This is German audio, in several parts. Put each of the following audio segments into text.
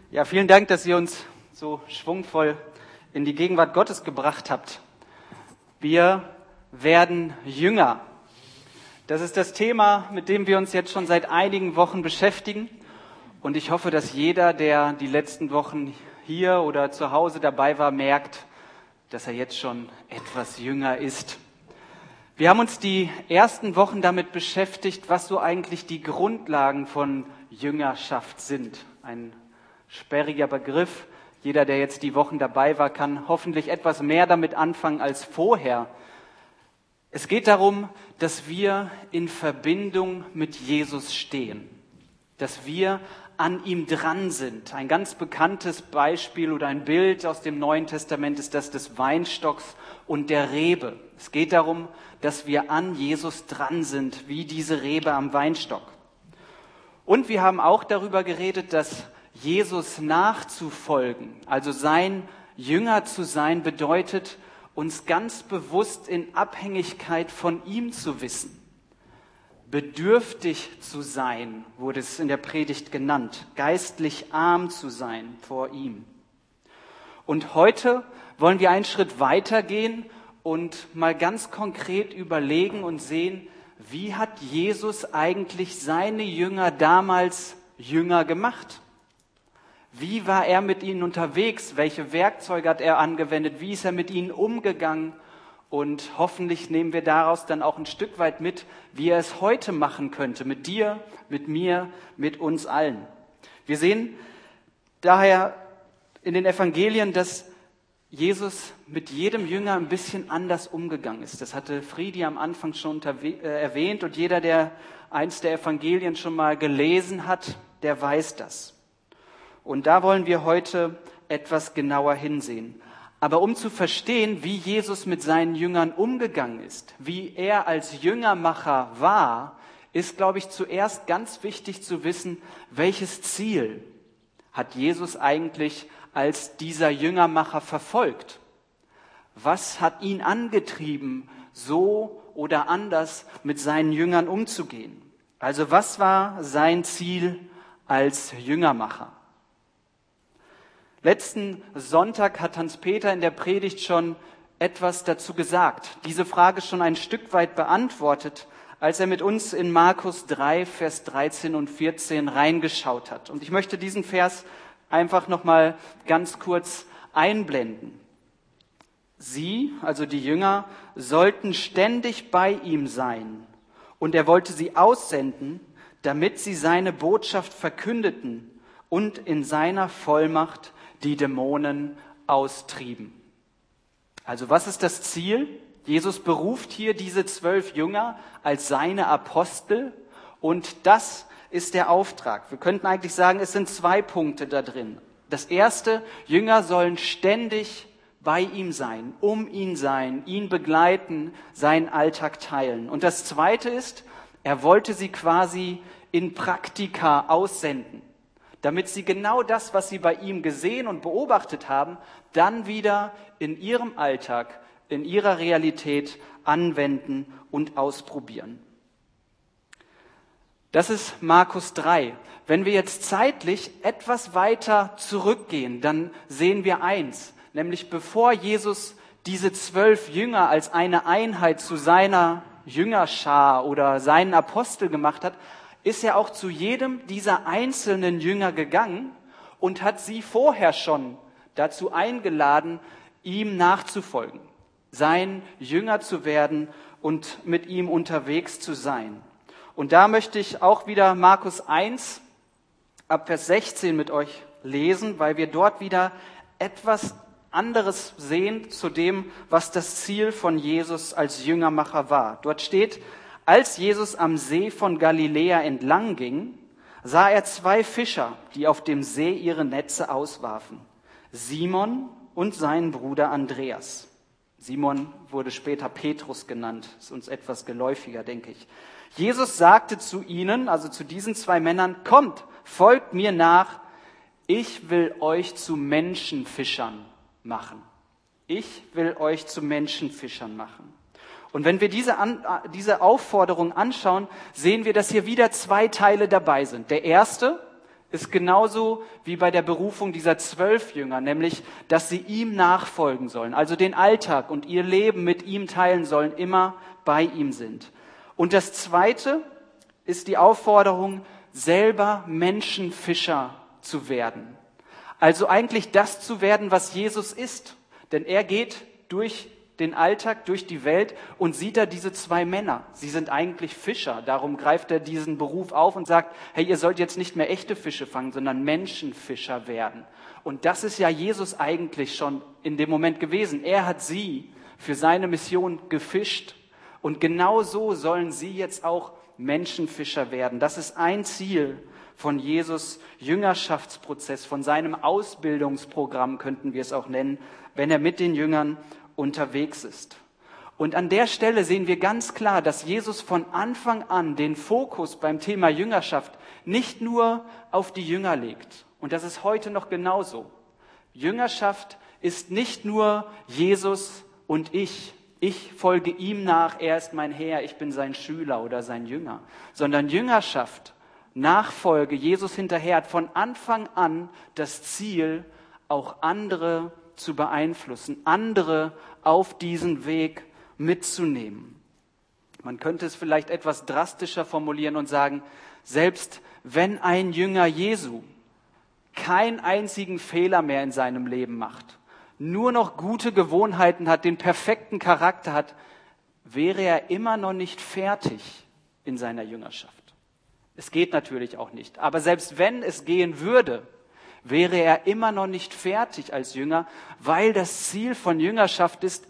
Ja, vielen Dank, dass ihr uns so schwungvoll in die Gegenwart Gottes gebracht habt. Wir werden jünger. Das ist das Thema, mit dem wir uns jetzt schon seit einigen Wochen beschäftigen. Und ich hoffe, dass jeder, der die letzten Wochen hier oder zu Hause dabei war, merkt, dass er jetzt schon etwas jünger ist. Wir haben uns die ersten Wochen damit beschäftigt, was so eigentlich die Grundlagen von Jüngerschaft sind. Ein sperriger Begriff. Jeder, der jetzt die Wochen dabei war, kann hoffentlich etwas mehr damit anfangen als vorher. Es geht darum, dass wir in Verbindung mit Jesus stehen, dass wir an ihm dran sind. Ein ganz bekanntes Beispiel oder ein Bild aus dem Neuen Testament ist das des Weinstocks und der Rebe. Es geht darum, dass wir an Jesus dran sind, wie diese Rebe am Weinstock. Und wir haben auch darüber geredet, dass Jesus nachzufolgen, also sein Jünger zu sein, bedeutet, uns ganz bewusst in Abhängigkeit von ihm zu wissen. Bedürftig zu sein, wurde es in der Predigt genannt, geistlich arm zu sein vor ihm. Und heute wollen wir einen Schritt weitergehen und mal ganz konkret überlegen und sehen, wie hat Jesus eigentlich seine Jünger damals Jünger gemacht? Wie war er mit ihnen unterwegs? Welche Werkzeuge hat er angewendet? Wie ist er mit ihnen umgegangen? Und hoffentlich nehmen wir daraus dann auch ein Stück weit mit, wie er es heute machen könnte. Mit dir, mit mir, mit uns allen. Wir sehen daher in den Evangelien, dass Jesus mit jedem Jünger ein bisschen anders umgegangen ist. Das hatte Friedi am Anfang schon erwähnt. Und jeder, der eins der Evangelien schon mal gelesen hat, der weiß das. Und da wollen wir heute etwas genauer hinsehen. Aber um zu verstehen, wie Jesus mit seinen Jüngern umgegangen ist, wie er als Jüngermacher war, ist, glaube ich, zuerst ganz wichtig zu wissen, welches Ziel hat Jesus eigentlich als dieser Jüngermacher verfolgt? Was hat ihn angetrieben, so oder anders mit seinen Jüngern umzugehen? Also was war sein Ziel als Jüngermacher? Letzten Sonntag hat Hans-Peter in der Predigt schon etwas dazu gesagt, diese Frage schon ein Stück weit beantwortet, als er mit uns in Markus 3, Vers 13 und 14 reingeschaut hat. Und ich möchte diesen Vers einfach nochmal ganz kurz einblenden. Sie, also die Jünger, sollten ständig bei ihm sein. Und er wollte sie aussenden, damit sie seine Botschaft verkündeten und in seiner Vollmacht die Dämonen austrieben. Also was ist das Ziel? Jesus beruft hier diese 12 Jünger als seine Apostel und das ist der Auftrag. Wir könnten eigentlich sagen, es sind 2 Punkte da drin. Das erste, Jünger sollen ständig bei ihm sein, um ihn sein, ihn begleiten, seinen Alltag teilen. Und das zweite ist, er wollte sie quasi in Praktika aussenden, damit sie genau das, was sie bei ihm gesehen und beobachtet haben, dann wieder in ihrem Alltag, in ihrer Realität anwenden und ausprobieren. Das ist Markus 3. Wenn wir jetzt zeitlich etwas weiter zurückgehen, dann sehen wir eins, nämlich bevor Jesus diese 12 Jünger als eine Einheit zu seiner Jüngerschar oder seinen Apostel gemacht hat, ist er auch zu jedem dieser einzelnen Jünger gegangen und hat sie vorher schon dazu eingeladen, ihm nachzufolgen, sein Jünger zu werden und mit ihm unterwegs zu sein. Und da möchte ich auch wieder Markus 1 ab Vers 16 mit euch lesen, weil wir dort wieder etwas anderes sehen zu dem, was das Ziel von Jesus als Jüngermacher war. Dort steht: Als Jesus am See von Galiläa entlang ging, sah er 2 Fischer, die auf dem See ihre Netze auswarfen. Simon und seinen Bruder Andreas. Simon wurde später Petrus genannt, ist uns etwas geläufiger, denke ich. Jesus sagte zu ihnen, also zu diesen 2 Männern: Kommt, folgt mir nach, ich will euch zu Menschenfischern machen. Ich will euch zu Menschenfischern machen. Und wenn wir diese Aufforderung anschauen, sehen wir, dass hier wieder 2 Teile dabei sind. Der erste ist genauso wie bei der Berufung dieser 12 Jünger, nämlich, dass sie ihm nachfolgen sollen, also den Alltag und ihr Leben mit ihm teilen sollen, immer bei ihm sind. Und das Zweite ist die Aufforderung, selber Menschenfischer zu werden. Also eigentlich das zu werden, was Jesus ist. Denn er geht durch den Alltag, durch die Welt und sieht da diese 2 Männer. Sie sind eigentlich Fischer. Darum greift er diesen Beruf auf und sagt, hey, ihr sollt jetzt nicht mehr echte Fische fangen, sondern Menschenfischer werden. Und das ist ja Jesus eigentlich schon in dem Moment gewesen. Er hat sie für seine Mission gefischt. Und genau so sollen sie jetzt auch Menschenfischer werden. Das ist ein Ziel von Jesus Jüngerschaftsprozess, von seinem Ausbildungsprogramm könnten wir es auch nennen, wenn er mit den Jüngern unterwegs ist. Und an der Stelle sehen wir ganz klar, dass Jesus von Anfang an den Fokus beim Thema Jüngerschaft nicht nur auf die Jünger legt. Und das ist heute noch genauso. Jüngerschaft ist nicht nur Jesus und ich. Ich folge ihm nach, er ist mein Herr, ich bin sein Schüler oder sein Jünger. Sondern Jüngerschaft, Nachfolge, Jesus hinterher hat von Anfang an das Ziel, auch andere zu beeinflussen, andere auf diesen Weg mitzunehmen. Man könnte es vielleicht etwas drastischer formulieren und sagen, selbst wenn ein Jünger Jesu keinen einzigen Fehler mehr in seinem Leben macht, nur noch gute Gewohnheiten hat, den perfekten Charakter hat, wäre er immer noch nicht fertig in seiner Jüngerschaft. Es geht natürlich auch nicht. Aber selbst wenn es gehen würde, wäre er immer noch nicht fertig als Jünger, weil das Ziel von Jüngerschaft ist,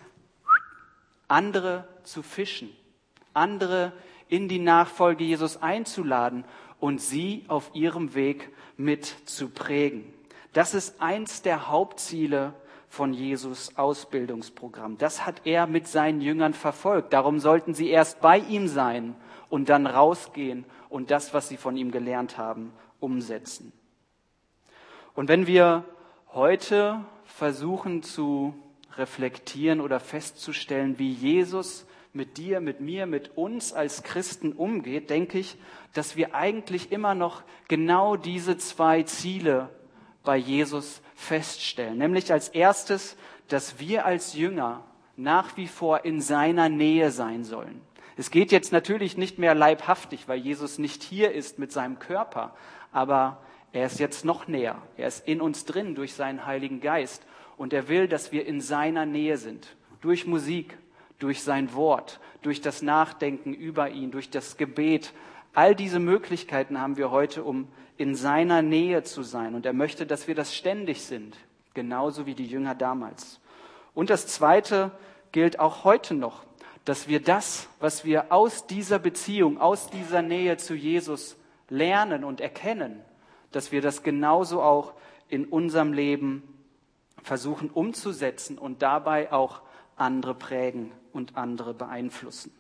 andere zu fischen, andere in die Nachfolge Jesus einzuladen und sie auf ihrem Weg mit zu prägen. Das ist eins der Hauptziele von Jesus Ausbildungsprogramm. Das hat er mit seinen Jüngern verfolgt. Darum sollten sie erst bei ihm sein und dann rausgehen und das, was sie von ihm gelernt haben, umsetzen. Und wenn wir heute versuchen zu reflektieren oder festzustellen, wie Jesus mit dir, mit mir, mit uns als Christen umgeht, denke ich, dass wir eigentlich immer noch genau diese 2 Ziele bei Jesus feststellen. Nämlich als erstes, dass wir als Jünger nach wie vor in seiner Nähe sein sollen. Es geht jetzt natürlich nicht mehr leibhaftig, weil Jesus nicht hier ist mit seinem Körper, aber er ist jetzt noch näher. Er ist in uns drin durch seinen Heiligen Geist und er will, dass wir in seiner Nähe sind. Durch Musik, durch sein Wort, durch das Nachdenken über ihn, durch das Gebet. All diese Möglichkeiten haben wir heute, um in seiner Nähe zu sein. Und er möchte, dass wir das ständig sind, genauso wie die Jünger damals. Und das Zweite gilt auch heute noch, dass wir das, was wir aus dieser Beziehung, aus dieser Nähe zu Jesus lernen und erkennen, dass wir das genauso auch in unserem Leben versuchen umzusetzen und dabei auch andere prägen und andere beeinflussen.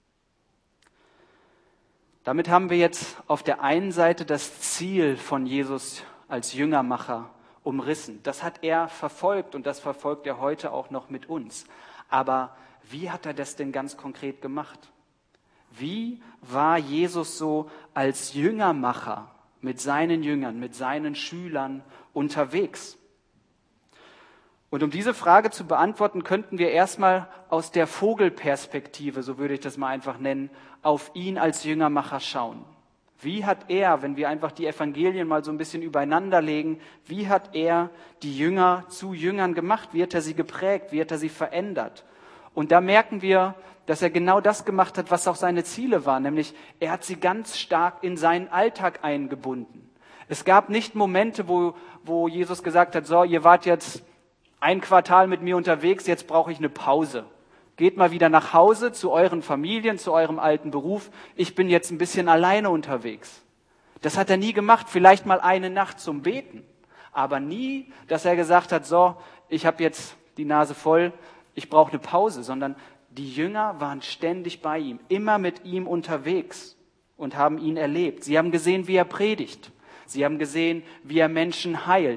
Damit haben wir jetzt auf der einen Seite das Ziel von Jesus als Jüngermacher umrissen. Das hat er verfolgt und das verfolgt er heute auch noch mit uns. Aber wie hat er das denn ganz konkret gemacht? Wie war Jesus so als Jüngermacher mit seinen Jüngern, mit seinen Schülern unterwegs? Und um diese Frage zu beantworten, könnten wir erstmal aus der Vogelperspektive, so würde ich das mal einfach nennen, auf ihn als Jüngermacher schauen. Wie hat er, wenn wir einfach die Evangelien mal so ein bisschen übereinander legen, wie hat er die Jünger zu Jüngern gemacht? Wie hat er sie geprägt? Wie hat er sie verändert? Und da merken wir, dass er genau das gemacht hat, was auch seine Ziele waren, nämlich er hat sie ganz stark in seinen Alltag eingebunden. Es gab nicht Momente, wo Jesus gesagt hat, so, ihr wart jetzt ein Quartal mit mir unterwegs, jetzt brauche ich eine Pause. Geht mal wieder nach Hause zu euren Familien, zu eurem alten Beruf. Ich bin jetzt ein bisschen alleine unterwegs. Das hat er nie gemacht, vielleicht mal eine Nacht zum Beten. Aber nie, dass er gesagt hat, so, ich habe jetzt die Nase voll, ich brauche eine Pause. Sondern die Jünger waren ständig bei ihm, immer mit ihm unterwegs und haben ihn erlebt. Sie haben gesehen, wie er predigt. Sie haben gesehen, wie er Menschen heilt.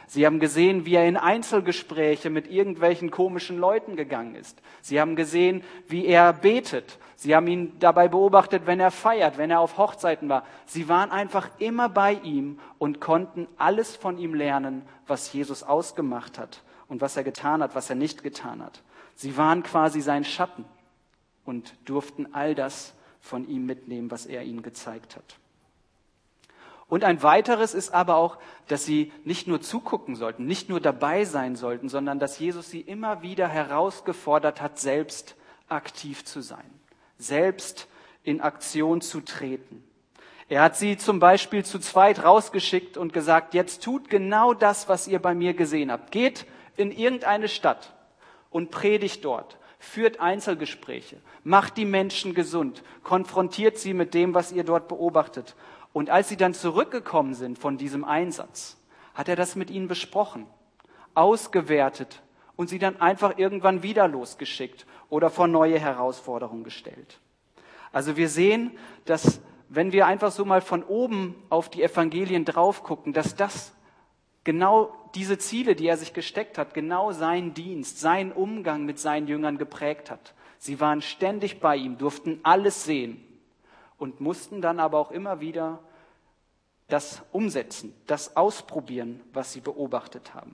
Sie haben gesehen, wie er in Einzelgespräche mit irgendwelchen komischen Leuten gegangen ist. Sie haben gesehen, wie er betet. Sie haben ihn dabei beobachtet, wenn er feiert, wenn er auf Hochzeiten war. Sie waren einfach immer bei ihm und konnten alles von ihm lernen, was Jesus ausgemacht hat und was er getan hat, was er nicht getan hat. Sie waren quasi sein Schatten und durften all das von ihm mitnehmen, was er ihnen gezeigt hat. Und ein weiteres ist aber auch, dass sie nicht nur zugucken sollten, nicht nur dabei sein sollten, sondern dass Jesus sie immer wieder herausgefordert hat, selbst aktiv zu sein, selbst in Aktion zu treten. Er hat sie zum Beispiel zu zweit rausgeschickt und gesagt, jetzt tut genau das, was ihr bei mir gesehen habt. Geht in irgendeine Stadt und predigt dort, führt Einzelgespräche, macht die Menschen gesund, konfrontiert sie mit dem, was ihr dort beobachtet. Und als sie dann zurückgekommen sind von diesem Einsatz, hat er das mit ihnen besprochen, ausgewertet und sie dann einfach irgendwann wieder losgeschickt oder vor neue Herausforderungen gestellt. Also wir sehen, dass wenn wir einfach so mal von oben auf die Evangelien drauf gucken, dass das genau diese Ziele, die er sich gesteckt hat, genau seinen Dienst, seinen Umgang mit seinen Jüngern geprägt hat. Sie waren ständig bei ihm, durften alles sehen und mussten dann aber auch immer wieder das umsetzen, das ausprobieren, was sie beobachtet haben.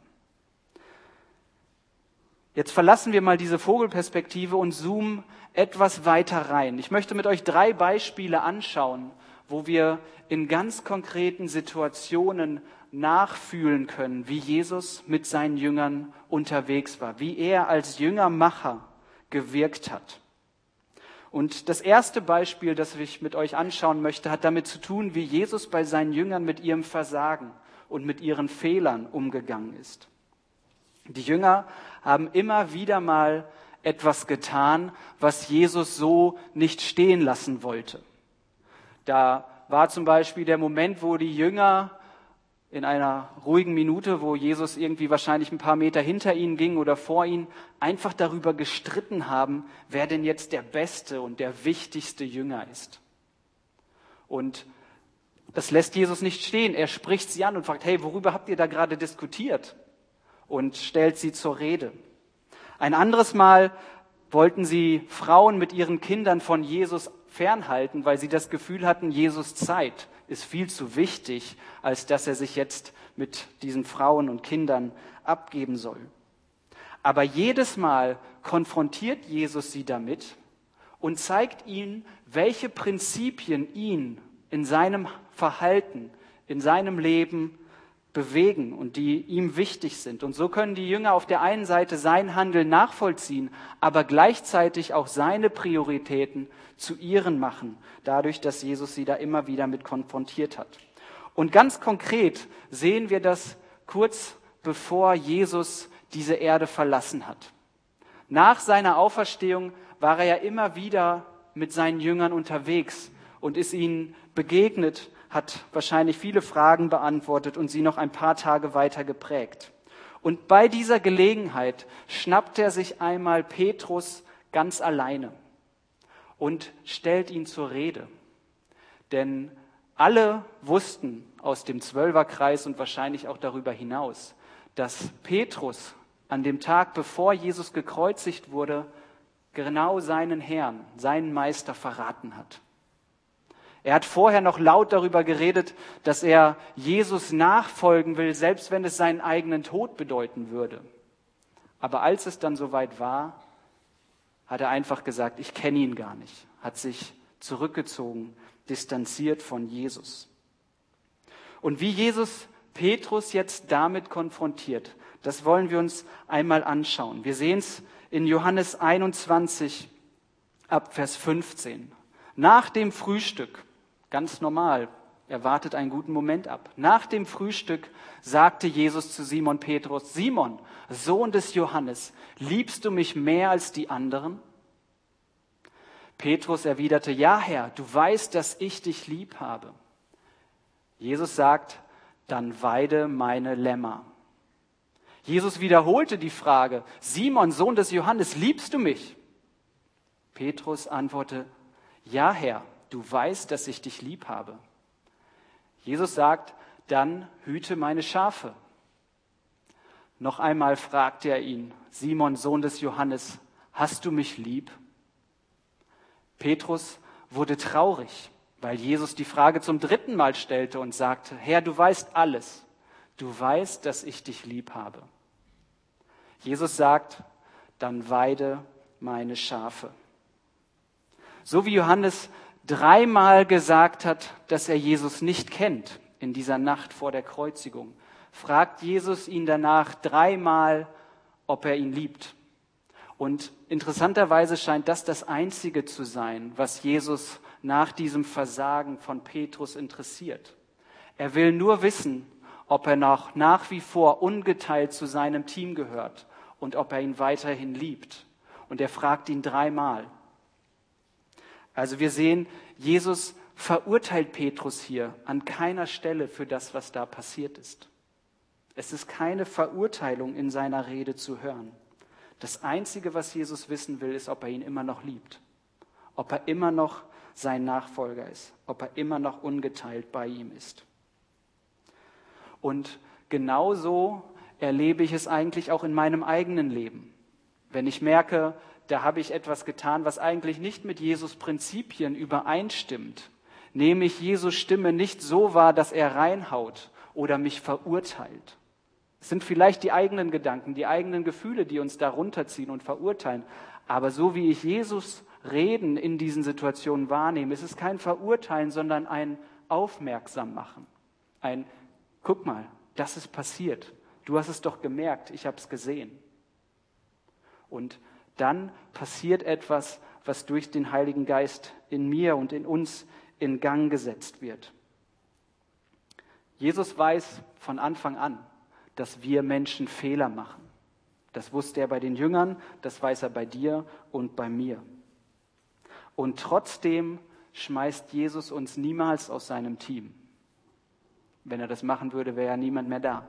Jetzt verlassen wir mal diese Vogelperspektive und zoomen etwas weiter rein. Ich möchte mit euch 3 Beispiele anschauen, wo wir in ganz konkreten Situationen nachfühlen können, wie Jesus mit seinen Jüngern unterwegs war, wie er als Jüngermacher gewirkt hat. Und das erste Beispiel, das ich mit euch anschauen möchte, hat damit zu tun, wie Jesus bei seinen Jüngern mit ihrem Versagen und mit ihren Fehlern umgegangen ist. Die Jünger haben immer wieder mal etwas getan, was Jesus so nicht stehen lassen wollte. Da war zum Beispiel der Moment, wo die Jünger in einer ruhigen Minute, wo Jesus irgendwie wahrscheinlich ein paar Meter hinter ihnen ging oder vor ihnen, einfach darüber gestritten haben, wer denn jetzt der beste und der wichtigste Jünger ist. Und das lässt Jesus nicht stehen. Er spricht sie an und fragt, hey, worüber habt ihr da gerade diskutiert? Und stellt sie zur Rede. Ein anderes Mal wollten sie Frauen mit ihren Kindern von Jesus fernhalten, weil sie das Gefühl hatten, Jesus' Zeit ist viel zu wichtig, als dass er sich jetzt mit diesen Frauen und Kindern abgeben soll. Aber jedes Mal konfrontiert Jesus sie damit und zeigt ihnen, welche Prinzipien ihn in seinem Verhalten, in seinem Leben bewegen und die ihm wichtig sind. Und so können die Jünger auf der einen Seite sein Handeln nachvollziehen, aber gleichzeitig auch seine Prioritäten zu ihren machen, dadurch, dass Jesus sie da immer wieder mit konfrontiert hat. Und ganz konkret sehen wir das kurz bevor Jesus diese Erde verlassen hat. Nach seiner Auferstehung war er ja immer wieder mit seinen Jüngern unterwegs und ist ihnen begegnet, hat wahrscheinlich viele Fragen beantwortet und sie noch ein paar Tage weiter geprägt. Und bei dieser Gelegenheit schnappt er sich einmal Petrus ganz alleine und stellt ihn zur Rede. Denn alle wussten aus dem Zwölferkreis und wahrscheinlich auch darüber hinaus, dass Petrus an dem Tag, bevor Jesus gekreuzigt wurde, genau seinen Herrn, seinen Meister verraten hat. Er hat vorher noch laut darüber geredet, dass er Jesus nachfolgen will, selbst wenn es seinen eigenen Tod bedeuten würde. Aber als es dann soweit war, hat er einfach gesagt, ich kenne ihn gar nicht, hat sich zurückgezogen, distanziert von Jesus. Und wie Jesus Petrus jetzt damit konfrontiert, das wollen wir uns einmal anschauen. Wir sehen es in Johannes 21 ab Vers 15. Nach dem Frühstück, ganz normal, er wartet einen guten Moment ab. Nach dem Frühstück sagte Jesus zu Simon Petrus, Simon, Sohn des Johannes, liebst du mich mehr als die anderen? Petrus erwiderte, ja Herr, du weißt, dass ich dich lieb habe. Jesus sagt, dann weide meine Lämmer. Jesus wiederholte die Frage, Simon, Sohn des Johannes, liebst du mich? Petrus antwortete, ja Herr, du weißt, dass ich dich lieb habe. Jesus sagt, dann hüte meine Schafe. Noch einmal fragte er ihn: Simon, Sohn des Johannes, hast du mich lieb? Petrus wurde traurig, weil Jesus die Frage zum 3. Mal stellte und sagte: Herr, du weißt alles. Du weißt, dass ich dich lieb habe. Jesus sagt: Dann weide meine Schafe. So wie Johannes 3-mal gesagt hat, dass er Jesus nicht kennt in dieser Nacht vor der Kreuzigung, fragt Jesus ihn danach 3-mal, ob er ihn liebt. Und interessanterweise scheint das Einzige zu sein, was Jesus nach diesem Versagen von Petrus interessiert. Er will nur wissen, ob er noch nach wie vor ungeteilt zu seinem Team gehört und ob er ihn weiterhin liebt. Und er fragt ihn 3-mal. Also wir sehen, Jesus verurteilt Petrus hier an keiner Stelle für das, was da passiert ist. Es ist keine Verurteilung in seiner Rede zu hören. Das Einzige, was Jesus wissen will, ist, ob er ihn immer noch liebt, ob er immer noch sein Nachfolger ist, ob er immer noch ungeteilt bei ihm ist. Und genauso erlebe ich es eigentlich auch in meinem eigenen Leben. Wenn ich merke, da habe ich etwas getan, was eigentlich nicht mit Jesus Prinzipien übereinstimmt, nehme ich Jesus Stimme nicht so wahr, dass er reinhaut oder mich verurteilt. Es sind vielleicht die eigenen Gedanken, die eigenen Gefühle, die uns da runterziehen und verurteilen. Aber so wie ich Jesus Reden in diesen Situationen wahrnehme, ist es kein Verurteilen, sondern ein Aufmerksam-Machen. Ein: Guck mal, das ist passiert. Du hast es doch gemerkt, ich habe es gesehen. Und dann passiert etwas, was durch den Heiligen Geist in mir und in uns in Gang gesetzt wird. Jesus weiß von Anfang an, dass wir Menschen Fehler machen. Das wusste er bei den Jüngern, das weiß er bei dir und bei mir. Und trotzdem schmeißt Jesus uns niemals aus seinem Team. Wenn er das machen würde, wäre ja niemand mehr da.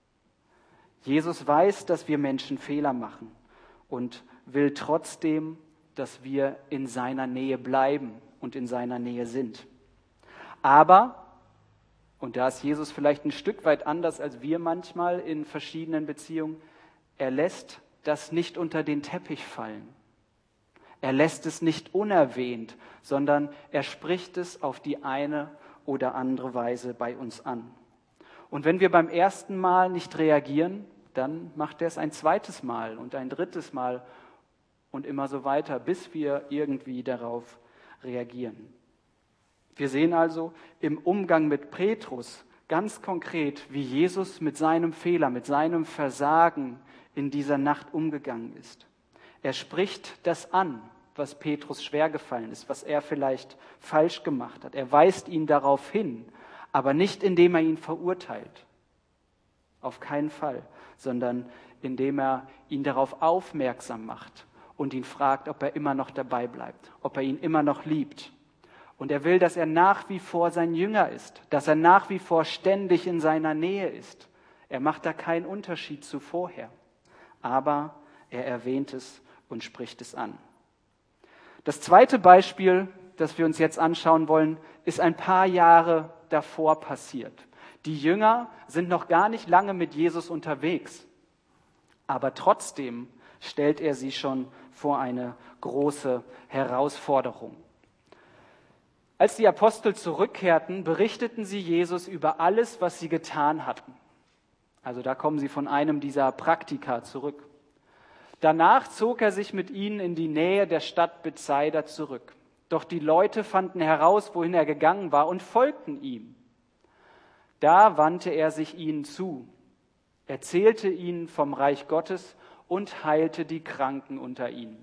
Jesus weiß, dass wir Menschen Fehler machen und will trotzdem, dass wir in seiner Nähe bleiben und in seiner Nähe sind. Aber, und da ist Jesus vielleicht ein Stück weit anders als wir manchmal in verschiedenen Beziehungen, er lässt das nicht unter den Teppich fallen. Er lässt es nicht unerwähnt, sondern er spricht es auf die eine oder andere Weise bei uns an. Und wenn wir beim ersten Mal nicht reagieren, dann macht er es ein zweites Mal und ein drittes Mal und immer so weiter, bis wir irgendwie darauf reagieren. Wir sehen also im Umgang mit Petrus ganz konkret, wie Jesus mit seinem Fehler, mit seinem Versagen in dieser Nacht umgegangen ist. Er spricht das an, was Petrus schwergefallen ist, was er vielleicht falsch gemacht hat. Er weist ihn darauf hin, aber nicht indem er ihn verurteilt. Auf keinen Fall, sondern indem er ihn darauf aufmerksam macht und ihn fragt, ob er immer noch dabei bleibt, ob er ihn immer noch liebt. Und er will, dass er nach wie vor sein Jünger ist, dass er nach wie vor ständig in seiner Nähe ist. Er macht da keinen Unterschied zu vorher, aber er erwähnt es und spricht es an. Das zweite Beispiel, das wir uns jetzt anschauen wollen, ist ein paar Jahre davor passiert. Die Jünger sind noch gar nicht lange mit Jesus unterwegs, aber trotzdem stellt er sie schon vor eine große Herausforderung. Als die Apostel zurückkehrten, berichteten sie Jesus über alles, was sie getan hatten. Also da kommen sie von einem dieser Praktika zurück. Danach zog er sich mit ihnen in die Nähe der Stadt Bethsaida zurück. Doch die Leute fanden heraus, wohin er gegangen war und folgten ihm. Da wandte er sich ihnen zu, erzählte ihnen vom Reich Gottes und heilte die Kranken unter ihnen.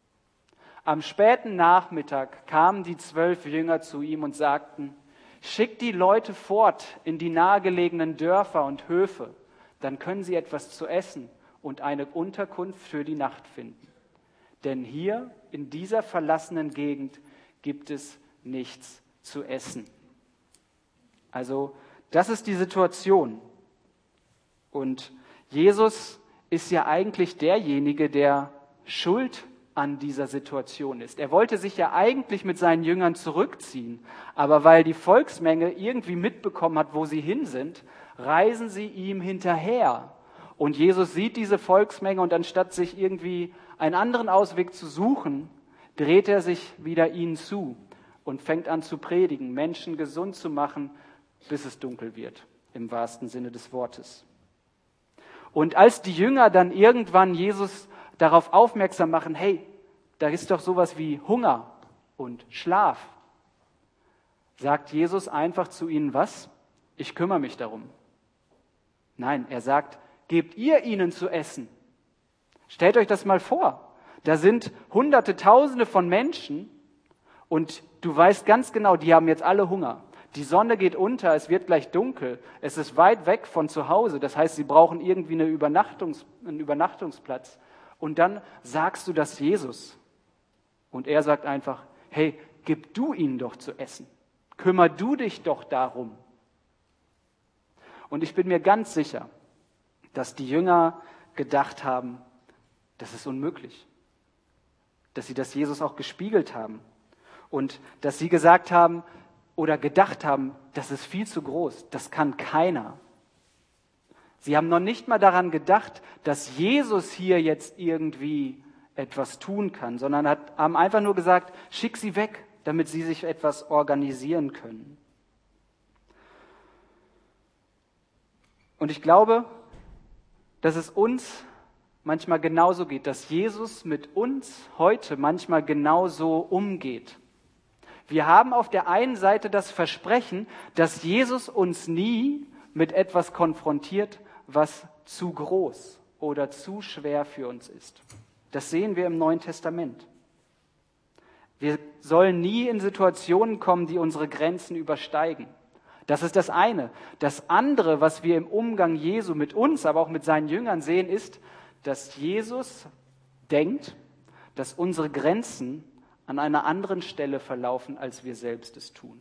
Am späten Nachmittag kamen die 12 Jünger zu ihm und sagten: Schickt die Leute fort in die nahegelegenen Dörfer und Höfe, dann können sie etwas zu essen und eine Unterkunft für die Nacht finden. Denn hier in dieser verlassenen Gegend gibt es nichts zu essen. Also das ist die Situation. Und Jesus ist ja eigentlich derjenige, der schuld an dieser Situation ist. Er wollte sich ja eigentlich mit seinen Jüngern zurückziehen, aber weil die Volksmenge irgendwie mitbekommen hat, wo sie hin sind, reisen sie ihm hinterher Und Jesus sieht diese Volksmenge und anstatt sich irgendwie einen anderen Ausweg zu suchen, dreht er sich wieder ihnen zu und fängt an zu predigen, Menschen gesund zu machen, bis es dunkel wird, im wahrsten Sinne des Wortes. Und als die Jünger dann irgendwann Jesus darauf aufmerksam machen, hey, da ist doch sowas wie Hunger und Schlaf, sagt Jesus einfach zu ihnen, was? Ich kümmere mich darum. Nein, er sagt, gebt ihr ihnen zu essen. Stellt euch das mal vor. Da sind Hunderte, Tausende von Menschen und du weißt ganz genau, die haben jetzt alle Hunger. Die Sonne geht unter, es wird gleich dunkel, es ist weit weg von zu Hause. Das heißt, sie brauchen irgendwie einen Übernachtungsplatz. Und dann sagst du das Jesus. Und er sagt einfach, hey, gib du ihnen doch zu essen. Kümmer du dich doch darum. Und ich bin mir ganz sicher, dass die Jünger gedacht haben, das ist unmöglich. Dass sie das Jesus auch gespiegelt haben. Und dass sie gesagt haben oder gedacht haben, das ist viel zu groß, das kann keiner. Sie haben noch nicht mal daran gedacht, dass Jesus hier jetzt irgendwie etwas tun kann, sondern haben einfach nur gesagt, schick sie weg, damit sie sich etwas organisieren können. Und ich glaube, dass es uns manchmal genauso geht, dass Jesus mit uns heute manchmal genauso umgeht. Wir haben auf der einen Seite das Versprechen, dass Jesus uns nie mit etwas konfrontiert, was zu groß oder zu schwer für uns ist. Das sehen wir im Neuen Testament. Wir sollen nie in Situationen kommen, die unsere Grenzen übersteigen. Das ist das eine. Das andere, was wir im Umgang Jesu mit uns, aber auch mit seinen Jüngern sehen, ist, dass Jesus denkt, dass unsere Grenzen an einer anderen Stelle verlaufen, als wir selbst es tun.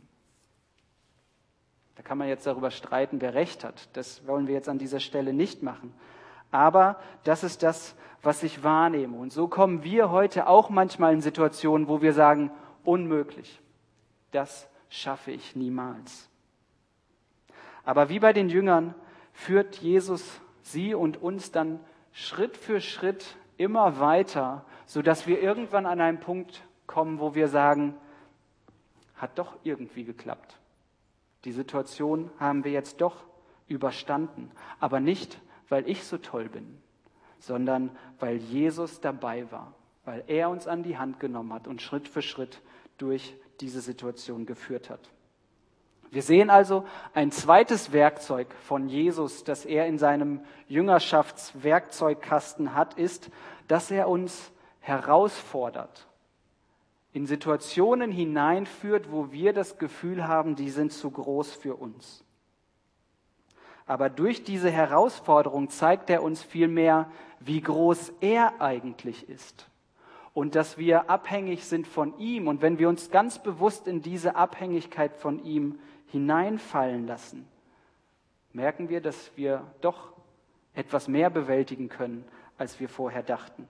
Da kann man jetzt darüber streiten, wer recht hat. Das wollen wir jetzt an dieser Stelle nicht machen. Aber das ist das, was ich wahrnehme. Und so kommen wir heute auch manchmal in Situationen, wo wir sagen, unmöglich. Das schaffe ich niemals. Aber wie bei den Jüngern führt Jesus sie und uns dann Schritt für Schritt immer weiter, sodass wir irgendwann an einen Punkt kommen, wo wir sagen, hat doch irgendwie geklappt. Die Situation haben wir jetzt doch überstanden. Aber nicht, weil ich so toll bin, sondern weil Jesus dabei war, weil er uns an die Hand genommen hat und Schritt für Schritt durch diese Situation geführt hat. Wir sehen also ein zweites Werkzeug von Jesus, das er in seinem Jüngerschaftswerkzeugkasten hat, ist, dass er uns herausfordert, in Situationen hineinführt, wo wir das Gefühl haben, die sind zu groß für uns. Aber durch diese Herausforderung zeigt er uns vielmehr, wie groß er eigentlich ist. Und dass wir abhängig sind von ihm. Und wenn wir uns ganz bewusst in diese Abhängigkeit von ihm hineinfallen lassen, merken wir, dass wir doch etwas mehr bewältigen können, als wir vorher dachten.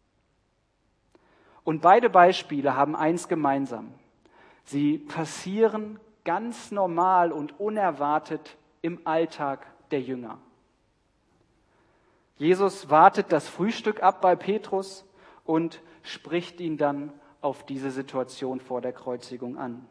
Und beide Beispiele haben eins gemeinsam. Sie passieren ganz normal und unerwartet im Alltag der Jünger. Jesus wartet das Frühstück ab bei Petrus und spricht ihn dann auf diese Situation vor der Kreuzigung an.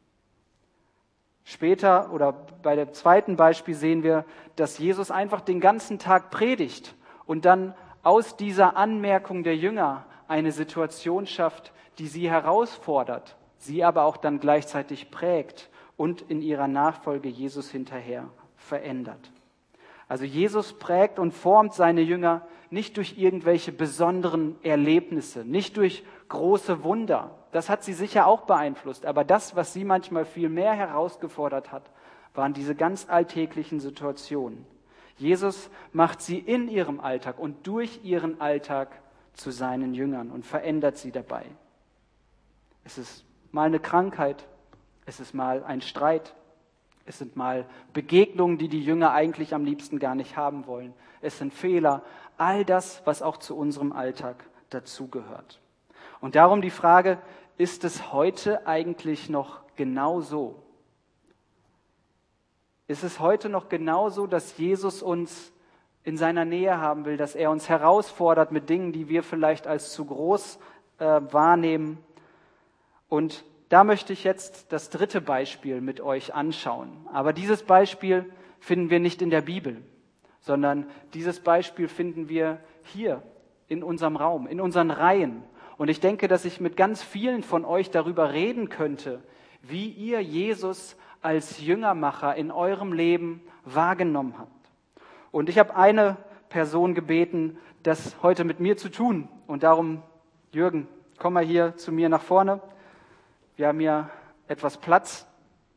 Später oder bei dem zweiten Beispiel sehen wir, dass Jesus einfach den ganzen Tag predigt und dann aus dieser Anmerkung der Jünger eine Situation schafft, die sie herausfordert, sie aber auch dann gleichzeitig prägt und in ihrer Nachfolge Jesus hinterher verändert. Also Jesus prägt und formt seine Jünger nicht durch irgendwelche besonderen Erlebnisse, nicht durch große Wunder. Das hat sie sicher auch beeinflusst, aber das, was sie manchmal viel mehr herausgefordert hat, waren diese ganz alltäglichen Situationen. Jesus macht sie in ihrem Alltag und durch ihren Alltag zu seinen Jüngern und verändert sie dabei. Es ist mal eine Krankheit, es ist mal ein Streit, es sind mal Begegnungen, die die Jünger eigentlich am liebsten gar nicht haben wollen. Es sind Fehler, all das, was auch zu unserem Alltag dazugehört. Und darum die Frage, ist es heute eigentlich noch genau so? Ist es heute noch genau so, dass Jesus uns in seiner Nähe haben will, dass er uns herausfordert mit Dingen, die wir vielleicht als zu groß wahrnehmen. Und da möchte ich jetzt das dritte Beispiel mit euch anschauen. Aber dieses Beispiel finden wir nicht in der Bibel, sondern dieses Beispiel finden wir hier in unserem Raum, in unseren Reihen. Und ich denke, dass ich mit ganz vielen von euch darüber reden könnte, wie ihr Jesus als Jüngermacher in eurem Leben wahrgenommen habt. Und ich habe eine Person gebeten, das heute mit mir zu tun. Und darum, Jürgen, komm mal hier zu mir nach vorne. Wir haben hier etwas Platz.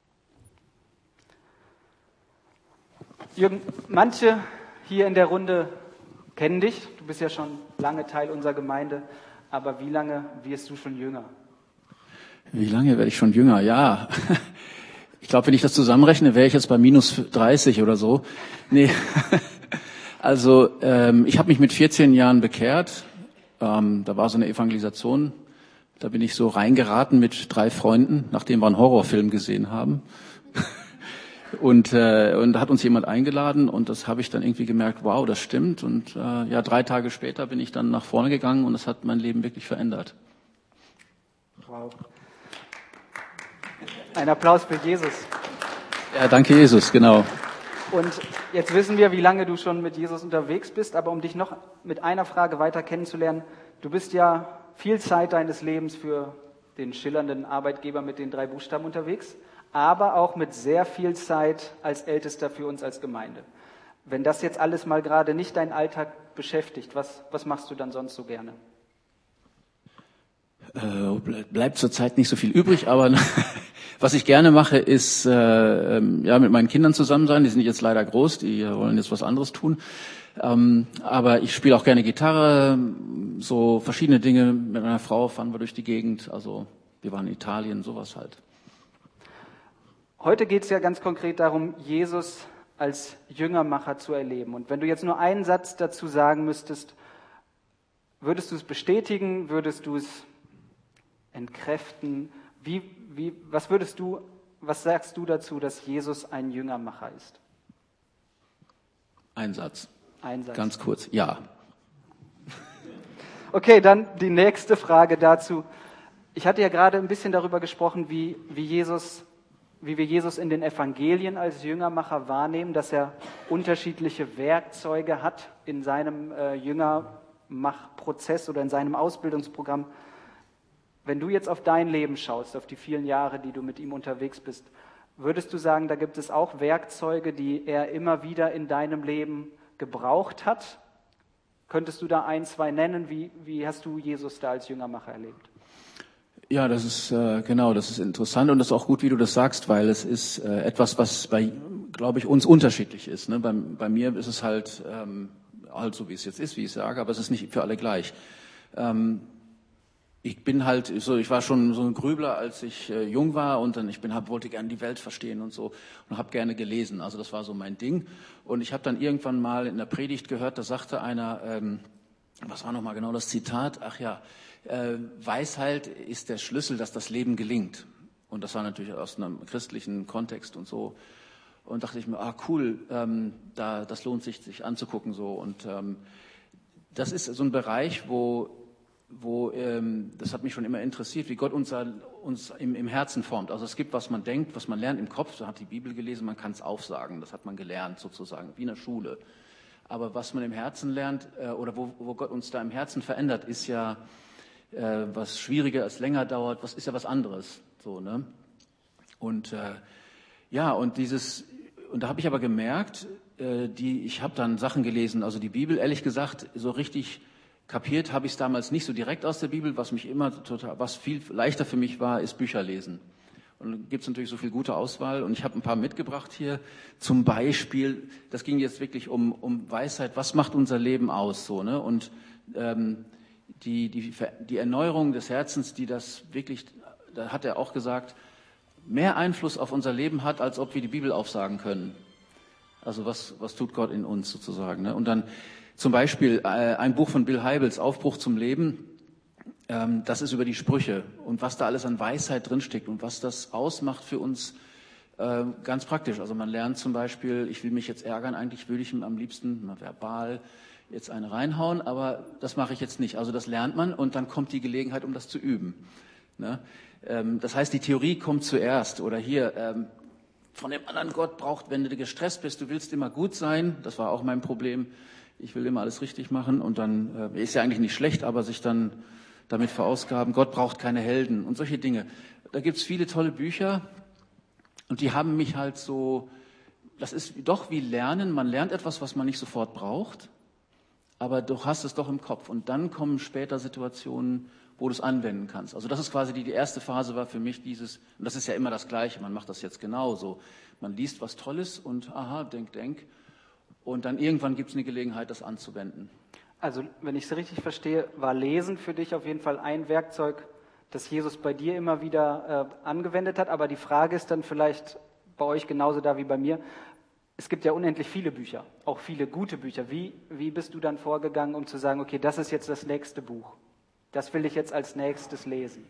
Jürgen, manche hier in der Runde kennen dich. Du bist ja schon lange Teil unserer Gemeinde. Aber wie lange wirst du schon jünger? Wie lange werde ich schon jünger? Ja, ich glaube, wenn ich das zusammenrechne, wäre ich jetzt bei minus 30 oder so. Nee, also ich habe mich mit 14 Jahren bekehrt. Da war so eine Evangelisation. Da bin ich so reingeraten mit 3 Freunden, nachdem wir einen Horrorfilm gesehen haben. Und da hat uns jemand eingeladen und das habe ich dann irgendwie gemerkt, wow, das stimmt. Und 3 Tage später bin ich dann nach vorne gegangen und das hat mein Leben wirklich verändert. Wow. Ein Applaus für Jesus. Ja, danke Jesus, genau. Und jetzt wissen wir, wie lange du schon mit Jesus unterwegs bist, aber um dich noch mit einer Frage weiter kennenzulernen, du bist ja viel Zeit deines Lebens für den schillernden Arbeitgeber mit den 3 Buchstaben unterwegs, aber auch mit sehr viel Zeit als Ältester für uns als Gemeinde. Wenn das jetzt alles mal gerade nicht deinen Alltag beschäftigt, was machst du dann sonst so gerne? Bleibt zurzeit nicht so viel übrig, aber was ich gerne mache, ist mit meinen Kindern zusammen sein. Die sind jetzt leider groß, die wollen jetzt was anderes tun. Aber ich spiele auch gerne Gitarre, so verschiedene Dinge. Mit meiner Frau fahren wir durch die Gegend. Also wir waren in Italien, sowas halt. Heute geht es ja ganz konkret darum, Jesus als Jüngermacher zu erleben. Und wenn du jetzt nur einen Satz dazu sagen müsstest, würdest du es bestätigen, würdest du es entkräften? Was sagst du dazu, dass Jesus ein Jüngermacher ist? Ein Satz. Ein Satz. Ganz kurz, ja. Okay, dann die nächste Frage dazu. Ich hatte ja gerade ein bisschen darüber gesprochen, wie wir Jesus in den Evangelien als Jüngermacher wahrnehmen, dass er unterschiedliche Werkzeuge hat in seinem Jüngermachprozess oder in seinem Ausbildungsprogramm. Wenn du jetzt auf dein Leben schaust, auf die vielen Jahre, die du mit ihm unterwegs bist, würdest du sagen, da gibt es auch Werkzeuge, die er immer wieder in deinem Leben gebraucht hat? Könntest du da 1, 2 nennen? Wie hast du Jesus da als Jüngermacher erlebt? Ja, das ist das ist interessant und das ist auch gut, wie du das sagst, weil es ist etwas, was glaube ich, uns unterschiedlich ist. Ne? Bei mir ist es halt so, wie es jetzt ist, wie ich sage, aber es ist nicht für alle gleich. Ich war schon so ein Grübler, als ich jung war und dann wollte gerne die Welt verstehen und so und habe gerne gelesen. Also das war so mein Ding. Und ich habe dann irgendwann mal in der Predigt gehört, da sagte einer, was war nochmal genau das Zitat? Ach ja, Weisheit ist der Schlüssel, dass das Leben gelingt. Und das war natürlich aus einem christlichen Kontext und so. Und dachte ich mir, cool, das lohnt sich anzugucken so. Und das ist so ein Bereich, wo das hat mich schon immer interessiert, wie Gott uns im Herzen formt. Also es gibt, was man denkt, was man lernt im Kopf, man hat die Bibel gelesen, man kann es aufsagen, das hat man gelernt sozusagen, wie in der Schule. Aber was man im Herzen lernt oder wo Gott uns da im Herzen verändert, ist ja was schwieriger, es länger dauert, ist ja was anderes. So, ne? Und und da habe ich aber gemerkt, ich habe dann Sachen gelesen, also die Bibel, ehrlich gesagt, so richtig kapiert habe ich es damals nicht so direkt aus der Bibel. Was viel leichter für mich war, ist Bücher lesen. Und dann gibt es natürlich so viel gute Auswahl. Und ich habe ein paar mitgebracht hier. Zum Beispiel, das ging jetzt wirklich um Weisheit. Was macht unser Leben aus? So, ne? Und die Erneuerung des Herzens, die das wirklich, da hat er auch gesagt, mehr Einfluss auf unser Leben hat, als ob wir die Bibel aufsagen können. Also was tut Gott in uns sozusagen? Ne? Und dann zum Beispiel ein Buch von Bill Hybels, Aufbruch zum Leben, das ist über die Sprüche und was da alles an Weisheit drinsteckt und was das ausmacht für uns, Ganz praktisch. Also man lernt zum Beispiel, ich will mich jetzt ärgern, eigentlich würde ich ihm am liebsten mal verbal jetzt eine reinhauen, aber das mache ich jetzt nicht. Also das lernt man und dann kommt die Gelegenheit, um das zu üben. Ne? Das heißt, die Theorie kommt zuerst. Oder hier, von dem anderen Gott braucht, wenn du gestresst bist, du willst immer gut sein. Das war auch mein Problem. Ich will immer alles richtig machen und dann ist ja eigentlich nicht schlecht, aber sich dann damit verausgaben. Gott braucht keine Helden und solche Dinge. Da gibt's viele tolle Bücher und die haben mich halt so, das ist doch wie Lernen. Man lernt etwas, was man nicht sofort braucht, aber du hast es doch im Kopf. Und dann kommen später Situationen, wo du es anwenden kannst. Also das ist quasi die erste Phase war für mich dieses, und das ist ja immer das Gleiche, man macht das jetzt genauso. Man liest was Tolles und aha, denk. Und dann irgendwann gibt es eine Gelegenheit, das anzuwenden. Also, wenn ich es richtig verstehe, war Lesen für dich auf jeden Fall ein Werkzeug, das Jesus bei dir immer wieder angewendet hat. Aber die Frage ist dann vielleicht bei euch genauso da wie bei mir. Es gibt ja unendlich viele Bücher, auch viele gute Bücher. Wie bist du dann vorgegangen, um zu sagen, okay, das ist jetzt das nächste Buch? Das will ich jetzt als nächstes lesen.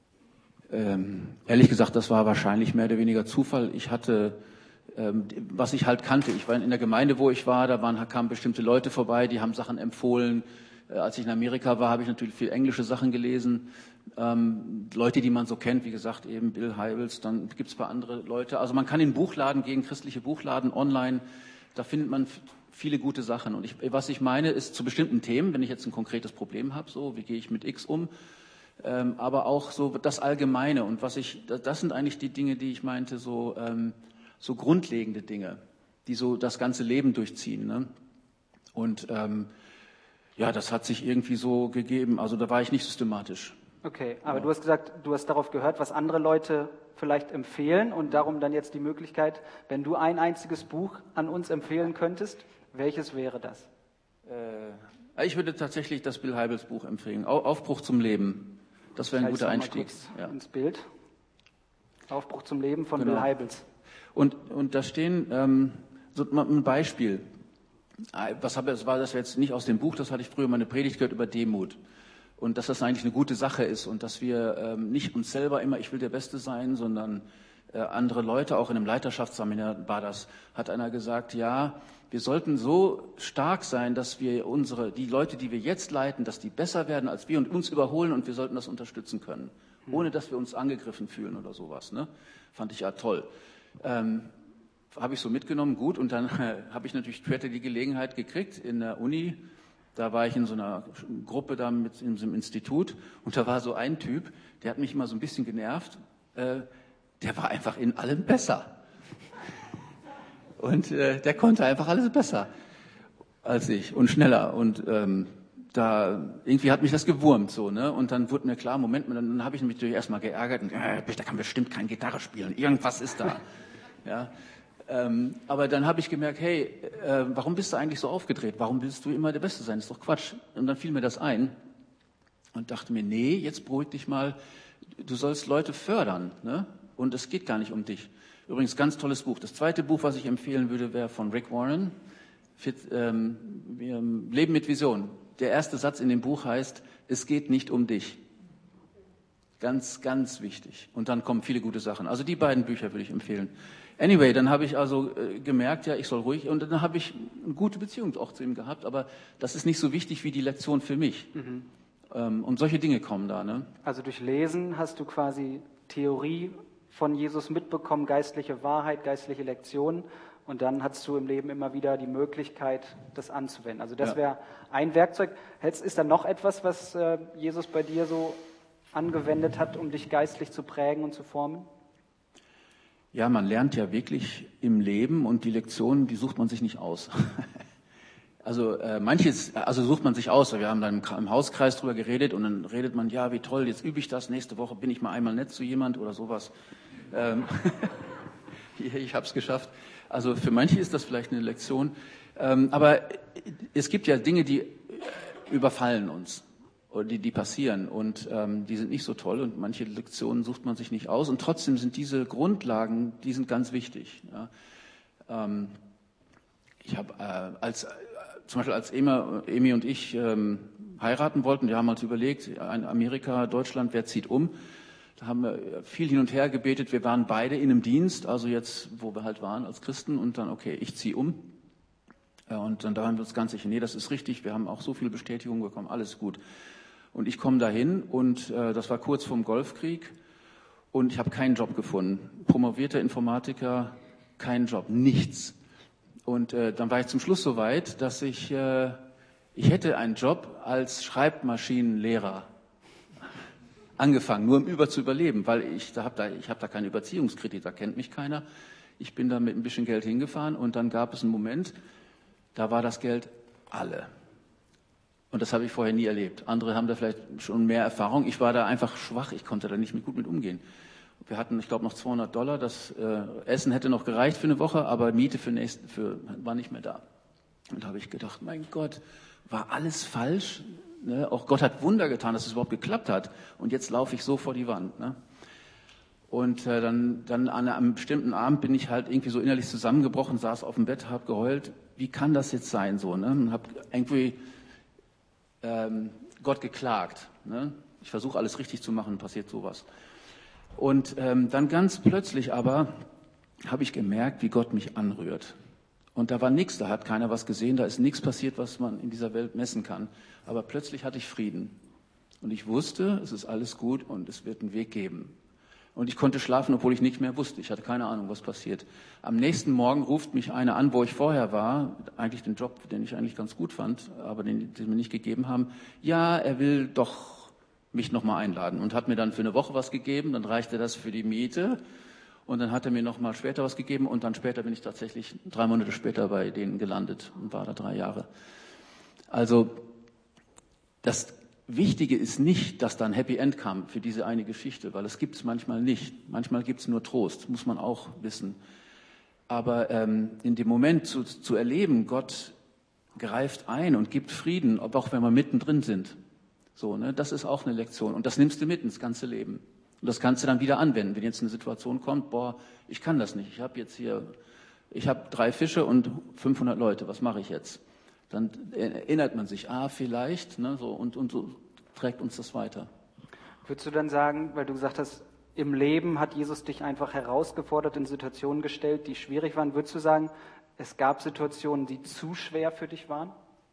Ehrlich gesagt, das war wahrscheinlich mehr oder weniger Zufall. Ich hatte, was ich halt kannte, ich war in der Gemeinde, wo ich war, kamen bestimmte Leute vorbei, die haben Sachen empfohlen. Als ich in Amerika war, habe ich natürlich viel englische Sachen gelesen. Leute, die man so kennt, wie gesagt, eben Bill Hybels, dann gibt es ein paar andere Leute. Also man kann in Buchladen gehen, christliche Buchladen, online, da findet man viele gute Sachen. Und was ich meine, ist zu bestimmten Themen, wenn ich jetzt ein konkretes Problem habe, so wie gehe ich mit X um, aber auch so das Allgemeine. Und das sind eigentlich die Dinge, die ich meinte, so grundlegende Dinge, die so das ganze Leben durchziehen. Ne? Und ja, das hat sich irgendwie so gegeben. Also da war ich nicht systematisch. Okay, aber du hast gesagt, du hast darauf gehört, was andere Leute vielleicht empfehlen und darum dann jetzt die Möglichkeit, wenn du ein einziges Buch an uns empfehlen könntest, welches wäre das? Ich würde tatsächlich das Bill Hybels Buch empfehlen. Aufbruch zum Leben. Das wäre ein guter Einstieg. Ja. Ins Bild. Aufbruch zum Leben von Bill Hybels. Und da stehen so ein Beispiel. Das war jetzt nicht aus dem Buch, das hatte ich früher mal eine Predigt gehört über Demut. Und dass das eigentlich eine gute Sache ist und dass wir nicht uns selber immer, ich will der Beste sein, sondern andere Leute, auch in einem Leiterschaftsseminar hat einer gesagt, ja, wir sollten so stark sein, dass wir die Leute, die wir jetzt leiten, dass die besser werden als wir und uns überholen und wir sollten das unterstützen können, ohne dass wir uns angegriffen fühlen oder sowas. Ne? Fand ich ja toll. Habe ich so mitgenommen, gut, und dann habe ich natürlich später die Gelegenheit gekriegt in der Uni. Da war ich in so einer Gruppe da in so einem Institut und da war so ein Typ, der hat mich immer so ein bisschen genervt. Der war einfach in allem besser. Und der konnte einfach alles besser als ich und schneller. Und da irgendwie hat mich das gewurmt so, ne? Und dann wurde mir klar, Moment mal, dann habe ich mich natürlich erstmal geärgert und der kann bestimmt keine Gitarre spielen. Irgendwas ist da. Ja. Aber dann habe ich gemerkt, hey, warum bist du eigentlich so aufgedreht? Warum willst du immer der Beste sein? Das ist doch Quatsch. Und dann fiel mir das ein und dachte mir, nee, jetzt beruhig dich mal. Du sollst Leute fördern, ne? Und es geht gar nicht um dich. Übrigens, ganz tolles Buch. Das zweite Buch, was ich empfehlen würde, wäre von Rick Warren, Leben mit Vision. Der erste Satz in dem Buch heißt, es geht nicht um dich. Ganz, ganz wichtig. Und dann kommen viele gute Sachen. Also die beiden Bücher würde ich empfehlen. Anyway, dann habe ich also gemerkt, ja, ich soll ruhig, und dann habe ich eine gute Beziehung auch zu ihm gehabt, aber das ist nicht so wichtig wie die Lektion für mich. Und solche Dinge kommen da. Ne? Also durch Lesen hast du quasi Theorie von Jesus mitbekommen, geistliche Wahrheit, geistliche Lektionen, und dann hast du im Leben immer wieder die Möglichkeit, das anzuwenden. Also das wäre ein Werkzeug. Ist da noch etwas, was Jesus bei dir so angewendet hat, um dich geistlich zu prägen und zu formen? Ja, man lernt ja wirklich im Leben und die Lektionen, die sucht man sich nicht aus. Also sucht man sich aus. Wir haben dann im Hauskreis drüber geredet und dann redet man, ja, wie toll, jetzt übe ich das, nächste Woche bin ich mal einmal nett zu jemand oder sowas. Ich habe es geschafft. Also für manche ist das vielleicht eine Lektion. Aber es gibt ja Dinge, die überfallen uns. Die passieren und die sind nicht so toll und manche Lektionen sucht man sich nicht aus und trotzdem sind diese Grundlagen, die sind ganz wichtig. Ja. Ich habe zum Beispiel als Emi und ich heiraten wollten, wir haben uns überlegt, Amerika, Deutschland, wer zieht um? Da haben wir viel hin und her gebetet. Wir waren beide in einem Dienst, also jetzt, wo wir halt waren als Christen. Und dann, okay, ich ziehe um. Und dann da haben wir uns ganz sicher, nee, das ist richtig. Wir haben auch so viele Bestätigungen bekommen, alles gut. Und ich komme dahin und das war kurz vorm Golfkrieg. Und ich habe keinen Job gefunden. Promovierter Informatiker, keinen Job, nichts. Und dann war ich zum Schluss so weit, dass ich hätte einen Job als Schreibmaschinenlehrer angefangen, nur um zu überleben, weil ich habe da keinen Überziehungskredit, da kennt mich keiner. Ich bin da mit ein bisschen Geld hingefahren und dann gab es einen Moment, da war das Geld alle. Und das habe ich vorher nie erlebt. Andere haben da vielleicht schon mehr Erfahrung. Ich war da einfach schwach, ich konnte da nicht gut mit umgehen. Wir hatten, ich glaube, noch $200. Das Essen hätte noch gereicht für eine Woche, aber Miete war nicht mehr da. Und da habe ich gedacht, mein Gott, war alles falsch? Ne? Auch Gott hat Wunder getan, dass es überhaupt geklappt hat. Und jetzt laufe ich so vor die Wand. Ne? Und dann an einem bestimmten Abend bin ich halt irgendwie so innerlich zusammengebrochen, saß auf dem Bett, habe geheult. Wie kann das jetzt sein so? Ne? Und habe irgendwie Gott geklagt. Ne? Ich versuche alles richtig zu machen, passiert sowas. Und dann ganz plötzlich aber habe ich gemerkt, wie Gott mich anrührt. Und da war nichts, da hat keiner was gesehen, da ist nichts passiert, was man in dieser Welt messen kann. Aber plötzlich hatte ich Frieden. Und ich wusste, es ist alles gut und es wird einen Weg geben. Und ich konnte schlafen, obwohl ich nichts mehr wusste. Ich hatte keine Ahnung, was passiert. Am nächsten Morgen ruft mich einer an, wo ich vorher war, eigentlich den Job, den ich eigentlich ganz gut fand, aber den mir nicht gegeben haben. Ja, er will doch mich nochmal einladen und hat mir dann für eine Woche was gegeben, dann reichte das für die Miete. Und dann hat er mir noch mal später was gegeben und dann später bin ich tatsächlich 3 Monate später bei denen gelandet und war da 3 Jahre. Also das Wichtige ist nicht, dass da ein Happy End kam für diese eine Geschichte, weil das gibt es manchmal nicht. Manchmal gibt es nur Trost, muss man auch wissen. Aber in dem Moment zu erleben, Gott greift ein und gibt Frieden, auch wenn wir mittendrin sind. So, ne, das ist auch eine Lektion und das nimmst du mit ins ganze Leben. Und das kannst du dann wieder anwenden, wenn jetzt eine Situation kommt, ich kann das nicht, ich habe 3 Fische und 500 Leute, was mache ich jetzt? Dann erinnert man sich, vielleicht, ne, so, und so trägt uns das weiter. Würdest du dann sagen, weil du gesagt hast, im Leben hat Jesus dich einfach herausgefordert, in Situationen gestellt, die schwierig waren, würdest du sagen, es gab Situationen, die zu schwer für dich waren?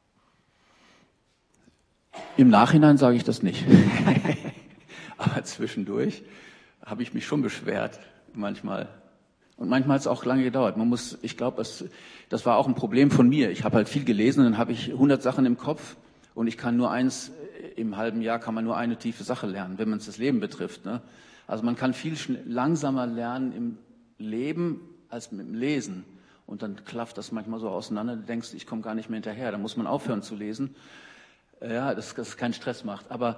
Im Nachhinein sage ich das nicht. Aber zwischendurch habe ich mich schon beschwert, manchmal. Und manchmal hat es auch lange gedauert. Ich glaube, das war auch ein Problem von mir. Ich habe halt viel gelesen, dann habe ich 100 Sachen im Kopf und ich kann im halben Jahr kann man nur eine tiefe Sache lernen, wenn man es das Leben betrifft. Ne? Also man kann viel langsamer lernen im Leben als mit dem Lesen. Und dann klafft das manchmal so auseinander, du denkst, ich komme gar nicht mehr hinterher. Da muss man aufhören zu lesen. Ja, dass es keinen Stress macht. Aber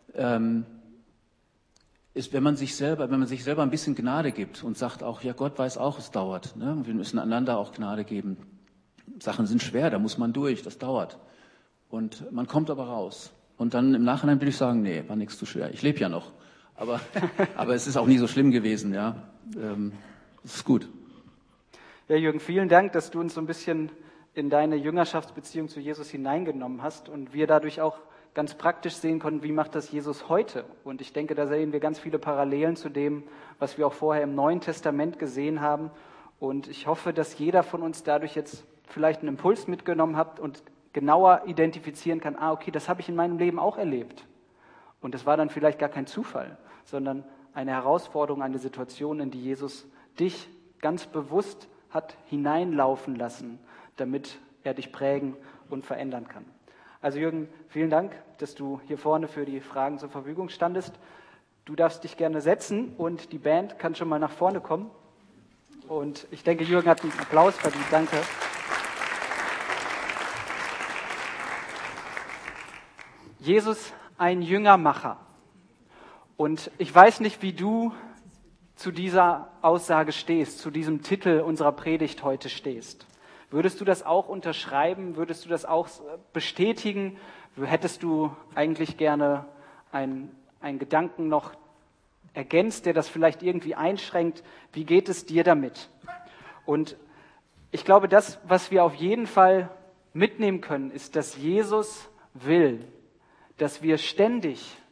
wenn man sich selber ein bisschen Gnade gibt und sagt auch, ja, Gott weiß auch, es dauert. Ne? Wir müssen einander auch Gnade geben. Sachen sind schwer, da muss man durch, das dauert. Und man kommt aber raus. Und dann im Nachhinein will ich sagen, nee, war nichts zu schwer. Ich lebe ja noch. Aber es ist auch nie so schlimm gewesen, ja. Es ist gut. Ja, Jürgen, vielen Dank, dass du uns so ein bisschen in deine Jüngerschaftsbeziehung zu Jesus hineingenommen hast und wir dadurch auch ganz praktisch sehen konnten, wie macht das Jesus heute. Und ich denke, da sehen wir ganz viele Parallelen zu dem, was wir auch vorher im Neuen Testament gesehen haben. Und ich hoffe, dass jeder von uns dadurch jetzt vielleicht einen Impuls mitgenommen hat und genauer identifizieren kann, okay, das habe ich in meinem Leben auch erlebt. Und das war dann vielleicht gar kein Zufall, sondern eine Herausforderung, eine Situation, in die Jesus dich ganz bewusst hat hineinlaufen lassen, damit er dich prägen und verändern kann. Also Jürgen, vielen Dank, dass du hier vorne für die Fragen zur Verfügung standest. Du darfst dich gerne setzen und die Band kann schon mal nach vorne kommen. Und ich denke, Jürgen hat einen Applaus verdient. Danke. Jesus, ein Jüngermacher. Und ich weiß nicht, wie du zu dieser Aussage stehst, zu diesem Titel unserer Predigt heute stehst. Würdest du das auch unterschreiben? Würdest du das auch bestätigen? Hättest du eigentlich gerne einen Gedanken noch ergänzt, der das vielleicht irgendwie einschränkt? Wie geht es dir damit? Und ich glaube, das, was wir auf jeden Fall mitnehmen können, ist, dass Jesus will, dass wir ständig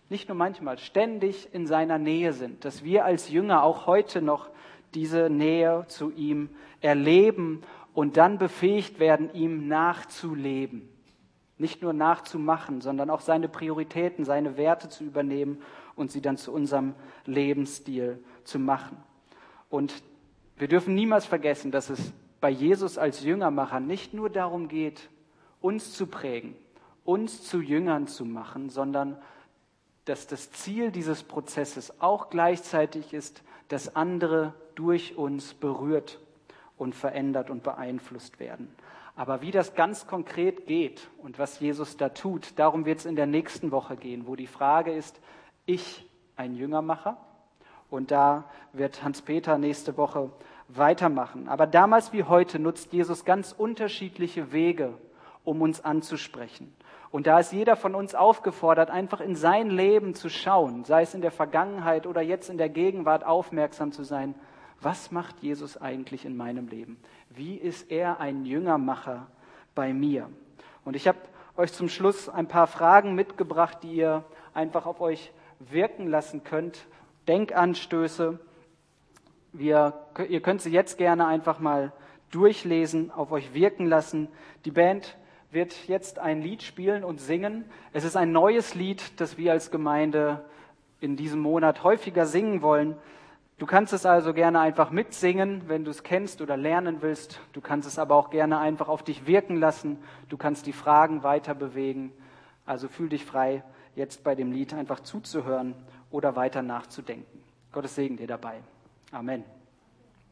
nicht nur manchmal, ständig in seiner Nähe sind, dass wir als Jünger auch heute noch diese Nähe zu ihm erleben und dann befähigt werden, ihm nachzuleben. Nicht nur nachzumachen, sondern auch seine Prioritäten, seine Werte zu übernehmen und sie dann zu unserem Lebensstil zu machen. Und wir dürfen niemals vergessen, dass es bei Jesus als Jüngermacher nicht nur darum geht, uns zu prägen, uns zu Jüngern zu machen, sondern dass das Ziel dieses Prozesses auch gleichzeitig ist, dass andere durch uns berührt und verändert und beeinflusst werden. Aber wie das ganz konkret geht und was Jesus da tut, darum wird es in der nächsten Woche gehen, wo die Frage ist, ich ein Jüngermacher? Und da wird Hans-Peter nächste Woche weitermachen. Aber damals wie heute nutzt Jesus ganz unterschiedliche Wege, um uns anzusprechen. Und da ist jeder von uns aufgefordert, einfach in sein Leben zu schauen, sei es in der Vergangenheit oder jetzt in der Gegenwart aufmerksam zu sein. Was macht Jesus eigentlich in meinem Leben? Wie ist er ein Jüngermacher bei mir? Und ich habe euch zum Schluss ein paar Fragen mitgebracht, die ihr einfach auf euch wirken lassen könnt. Denkanstöße. Ihr könnt sie jetzt gerne einfach mal durchlesen, auf euch wirken lassen. Die Band wird jetzt ein Lied spielen und singen. Es ist ein neues Lied, das wir als Gemeinde in diesem Monat häufiger singen wollen. Du kannst es also gerne einfach mitsingen, wenn du es kennst oder lernen willst. Du kannst es aber auch gerne einfach auf dich wirken lassen. Du kannst die Fragen weiter bewegen. Also fühl dich frei, jetzt bei dem Lied einfach zuzuhören oder weiter nachzudenken. Gottes Segen dir dabei. Amen.